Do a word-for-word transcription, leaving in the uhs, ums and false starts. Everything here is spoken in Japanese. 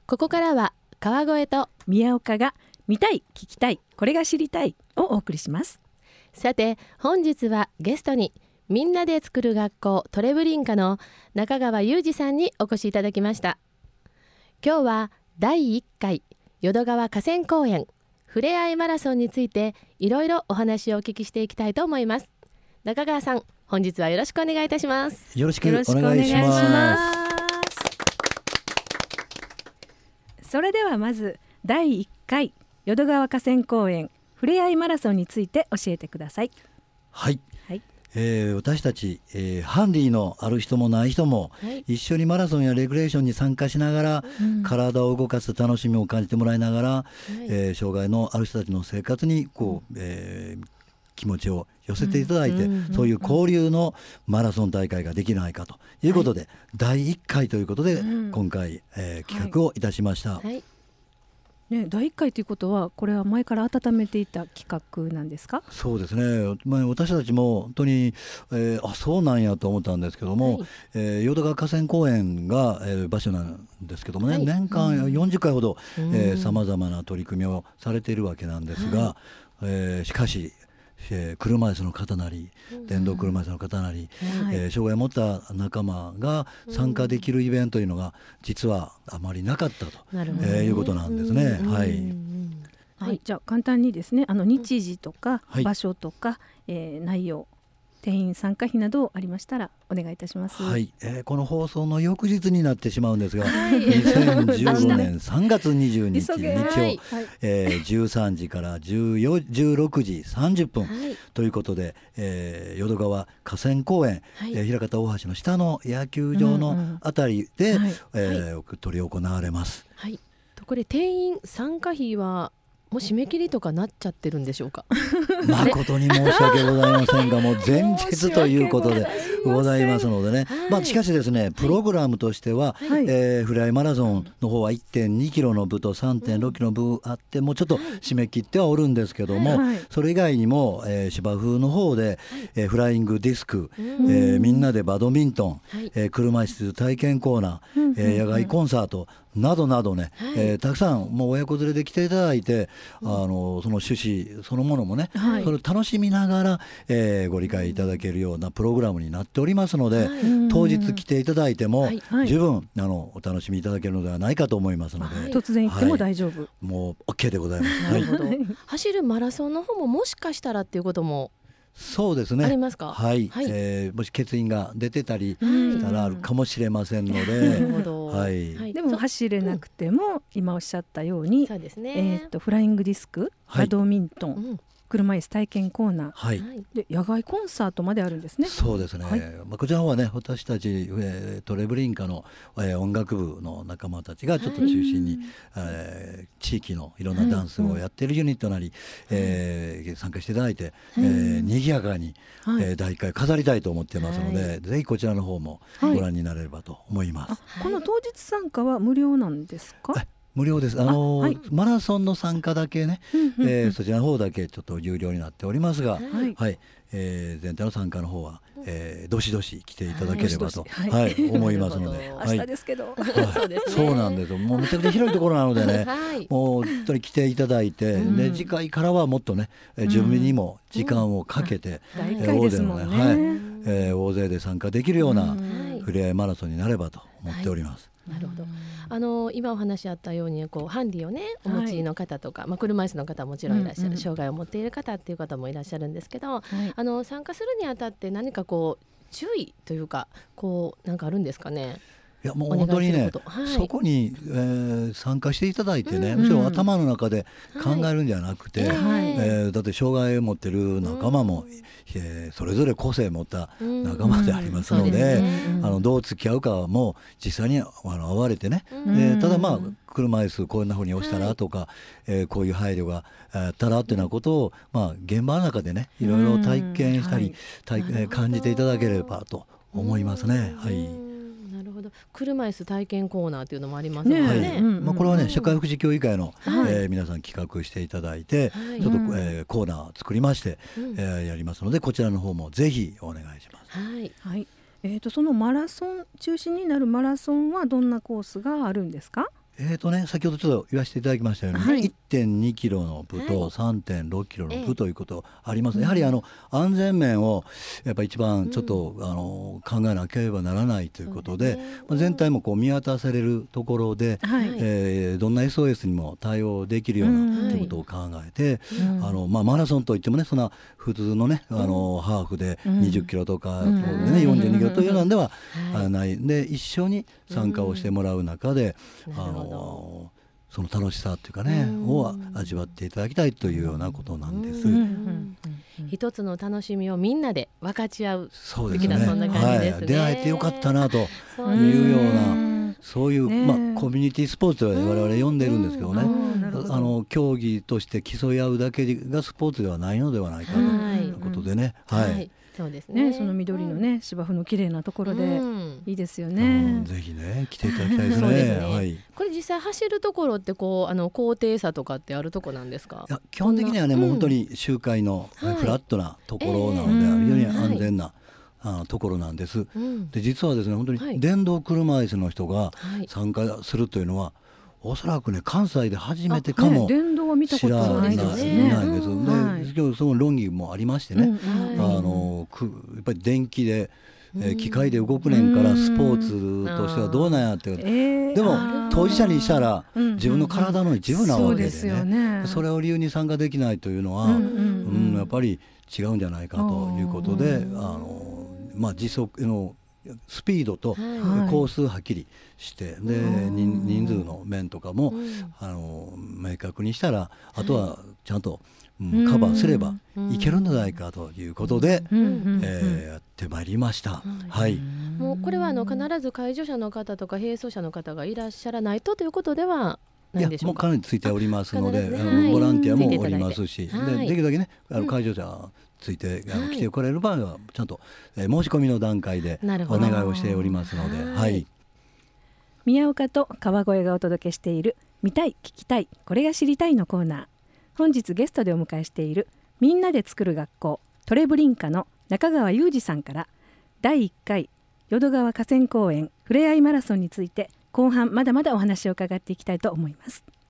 ここからは川越と宮岡が見たい聞きたいこれが知りたいをお送りします。 さて本日はゲストにみんなで作る学校トレブリン科の中川裕二さんにお越しいただきました。今日はだいいっかい淀川河川公園ふれあいマラソンについていろいろお話をお聞きしていきたいと思います。中川さん、本日はよろしくお願いいたします。 よろしくお願いします。 それではまずだいいっかい淀川河川公園ふれあいマラソンについて教えてください。 はい、 はいえー、私たち、えー、ハンディのある人もない人も、はい、一緒にマラソンやレクレーションに参加しながら、うん、体を動かす楽しみを感じてもらいながら、はい、えー、障害のある人たちの生活にこう、えー、気持ちを寄せていただいて、うん、そういう交流のマラソン大会ができないかということで、はい、だいいっかいということで、うん、今回、えー、企画をいたしました。 はいはいね、だいいっかいということはこれは前から温めていた企画なんですか？ そうですね、まあ、私たちも本当に、えー、あそうなんやと思ったんですけども、はい、えー、淀川河川公園が、えー、場所なんですけどもね、はい、年間よんじゅっかいほどさまざまな取り組みをされているわけなんですが、はい、えー、しかしえー、車椅子の方なり電動車椅子の方なり、うん、えー、障害を持った仲間が参加できるイベントというのが実はあまりなかったと、うん、えー、いうことなんですね。 うん、 はい、 はい、じゃあ簡単にですね、あの日時とか場所とか、はい、えー、内容、定員参加費などありましたらお願いいたします。 はい、えー、この放送の翌日になってしまうんですが、はい、にせんじゅうごねんさんがつにじゅうににち日曜、はい、えー、じゅうさんじからじゅうろくじさんじゅっぷん、はい、ということで、えー、淀川河川公園、はい、えー、枚方大橋の下の野球場のあたりで、うんうん、えー、執り行われます。 はい、とこれ定員参加費はもう締め切りとかなっちゃってるんでしょうか？ 誠に申し訳ございませんがもう前日ということでございますのでね、はい、まあ、しかしですね、プログラムとしては、はい、えー、フライマラソンの方は いってんにキロの部と さんてんろくキロの部あってもうちょっと締め切ってはおるんですけども、はい、それ以外にも、えー、芝生の方で、えー、フライングディスク、えー、みんなでバドミントン、えー、車椅子体験コーナー、えー、野外コンサートなどなどね、はい、えー、たくさんもう親子連れで来ていただいて、うん、あのその趣旨そのものもね、はい、それを楽しみながら、えー、ご理解いただけるようなプログラムになっておりますので、はい、当日来ていただいても、はい、十分あのお楽しみいただけるのではないかと思いますので、はい、 突然行っても大丈夫、はい、 もう OK でございます。 なるほど、はい、走るマラソンの方ももしかしたらっていうこともそうですね、 ありますか？ はい、はい、えー、もし欠員が出てたりしたらあるかもしれませんので、 はい、はい、でも走れなくても、うん、今おっしゃったようにそうですね、えー、とフライングディスク、バドミントン、はい、うん、車椅子体験コーナー、はい、で野外コンサートまであるんですね。 そうですね、はい、まあ、こちらの方はね、私たち、えー、トレブリン科の、えー、音楽部の仲間たちがちょっと中心に、はい、えー、地域のいろんなダンスをやっているユニットなり、はい、えー、参加していただいて、はい、えー、賑やかに、はい、えー、だいいっかい飾りたいと思っていますので、はい、ぜひこちらの方もご覧になれればと思います。 はい、この当日参加は無料なんですか？はい、 無料です。あの、はい、マラソンの参加だけね、えー、そちらの方だけちょっと有料になっておりますが、はい、はい、えー、全体の参加の方は、えー、どしどし来ていただければと、はいはい、思いますので、 明日ですけど、 はい、そうですね、そうなんですよ。もうめちゃくちゃ広いところなのでね、はい、もう本当に来ていただいて、うん、で次回からはもっとね、準備にも時間をかけて、 うん、えー、大勢のね、はい、 えー、大勢で参加できるようなふれあいマラソンになればと思っております。 なるほど。あの今お話あったようにこうハンディをねお持ちの方とか、はい、まあ、車椅子の方はもちろんいらっしゃる、うんうん、障害を持っている方っていう方もいらっしゃるんですけど、はい、あの参加するにあたって何かこう注意というかこうなんかあるんですかね？ いやもう本当にね、はい、そこに、えー、参加していただいてね、うんうん、むしろ頭の中で考えるんじゃなくて、はい、えー、だって障害を持ってる仲間も、うん、えー、それぞれ個性を持った仲間でありますので、うんうん、あのどう付き合うかも実際にあの会われてね、うん、えー、ただまあ車椅子こんな風に押したらとか、はい、えー、こういう配慮があったらっていうようなことを、まあ、現場の中でねいろいろ体験したり、うん、はい、体感じていただければと思いますね。はい、 車椅子体験コーナーというのもありますので、ね、はい、 まあ、これはね社会福祉協議会の、はい、えー、皆さん企画していただいて、はい、ちょっと、えー、コーナーを作りまして、うん、えー、やりますのでこちらの方もぜひお願いします。 はい、はい、えー、とそのマラソン中心になるマラソンはどんなコースがあるんですか？ えーとね、先ほどちょっと言わせていただきましたように、はい、いってんにキロの部と さんてんろっキロの部ということあります、ええ、やはりあの安全面をやっぱ一番ちょっと、うん、あの考えなければならないということで、まあ、全体もこう見渡されるところで、はい、えー、どんな エスオーエス にも対応できるようなということを考えて、うん、あのまあ、マラソンといってもねそんな普通のねあのハーフでにじゅっキロとか、うん、でね、よんじゅうにキロというのではないで、一緒に参加をしてもらう中で、うん、あのその楽しさっていうかね、うん、を味わっていただきたいというようなことなんです。うんうん、 一つの楽しみをみんなで分かち合う。 そうですね。 そんな感じですね。 はい、出会えてよかったなというような、そういう、ね、まあ、コミュニティスポーツと我々呼んでるんですけどね、うん、あの競技として競い合うだけがスポーツではないのではないかということでね。はい、はいはい、 そうですね、ね、その緑のね、芝生の綺麗なところでいいですよね、うん、 ぜひね来ていただきたいですね。そうですね、はい、 これ実際走るところってこうあの高低差とかってあるところなんですか？ いや基本的にはね、もう本当に周回のフラットなところなので、はい、非常に安全な、はい、あのところなんです、うん、で実はですね本当に電動車椅子の人が参加するというのは、はい、おそらくね関西で初めてかもしれないですね。電動は見たことないですね。 ないです、うん、で、はい、今日その論議もありましてね、うん、あのくやっぱり電気で、えー、機械で動くねんからスポーツとしてはどうなんやって、えー、でも当事者にしたら自分の体の一部なわけでね、そ, でねそれを理由に参加できないというのは、うんうんうん、やっぱり違うんじゃないかということで、あの、まあ、時速のスピードとコースはっきりして、はい、で人数の面とかも、うん、あの明確にしたらあとはちゃんと、うん、カバーすればいけるんじゃないかということで、うん、えー、やってまいりました、うんはい、 もうこれはあの必ず介助者の方とか並走者の方がいらっしゃらないとということではないでしょうか？ いやもうかなりついておりますので、ね、あのボランティアもおりますし、はい、で, できるだけねあの介助者ついて、うん、あの来てこられる場合はちゃんと、えー、申し込みの段階でお願いをしておりますので、はい、 宮岡と川越がお届けしている見たい聞きたいこれが知りたいのコーナー。本日ゲストでお迎えしているみんなで作る学校トレブリンカの中川裕二さんからだいいっかい淀川河川公園ふれあいマラソンについて後半まだまだお話を伺っていきたいと思います。